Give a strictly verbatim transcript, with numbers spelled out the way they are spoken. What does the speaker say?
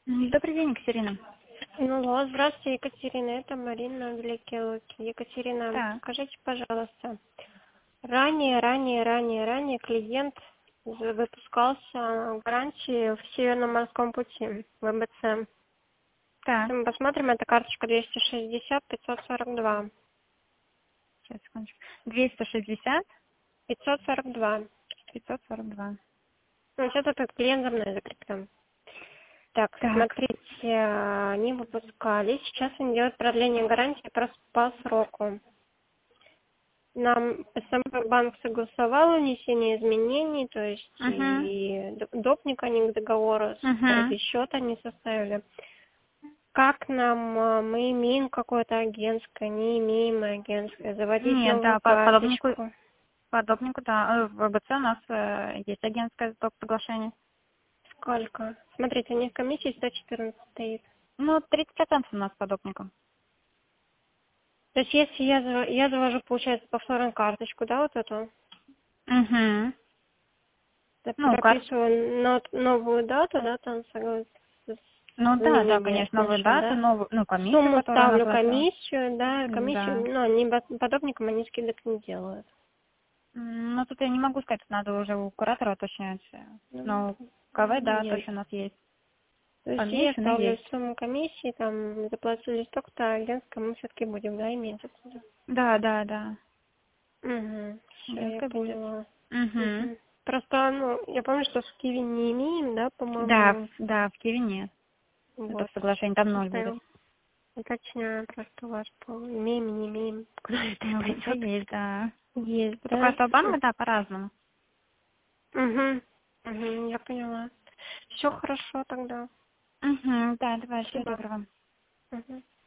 М, Добрый день, Екатерина. Ну алло, здравствуйте, Екатерина, это Марина Великие Луки. Екатерина, Так. скажите, пожалуйста, ранее, ранее, ранее, ранее клиент за- выпускался гарантии в Северном морском пути, в МБЦ. Так, Если мы посмотрим, это карточка двести шестьдесят пятьсот сорок два. сейчас, секундочку. двести шестьдесят пятьсот сорок два. пятьсот сорок два. Ну, сейчас этот клиент за мной закреплен. Так, Так. смотрите, они выпускались, сейчас они делают продление гарантии просто по сроку. Нам СМБ-банк согласовал внесение изменений, то есть Угу. и д- допник они к договору, Угу. счет они составили. Как нам, а, мы имеем какое-то агентское, не имеем мы агентское, заводить Нет, новую да, по подобнику, карточку? подобнику, да. э, В ВБЦ у нас э, есть агентское только соглашение. Сколько? Смотрите, у них комиссия сто четырнадцать стоит. Ну, тридцать процентов у нас подобнику. То есть если я, зав- я завожу, получается, повторную карточку, да, вот эту, Угу. я Ну, кар... прописываю нот- новую дату, да, там согласно с ну да, да, изменениями конечно, новая нашим, дата, да? новую, ну, комиссию, Сумму которую она ставлю оплатила. комиссию, да, комиссию, Да. но они бо- подобникам они скидок не делают. М, Ну, тут я не могу сказать, надо уже у куратора уточнять. Ну, Но КВ, да, есть. точно у нас есть. То есть я Помечено ставлю есть. сумму комиссии, там, заплатили столько-то, агентское мы все-таки будем, да, иметь отсюда. Да, да, да. Угу, все, я Агентская будет. поняла. Угу. Угу. Просто, ну, я помню, что в Киеве не имеем, да, Да, по-моему, в- да, в Киеве нет. Это вот. в соглашении там ноль будет. Просто уточняю просто у вас, что имеем, не имеем, куда это Ну, ВЦ пойдет. есть, да. Есть, Вот у да? каждого банка, да, по-разному. Угу. Угу, я поняла. Все хорошо тогда. Угу, да, давай, всего Спасибо. доброго. Угу.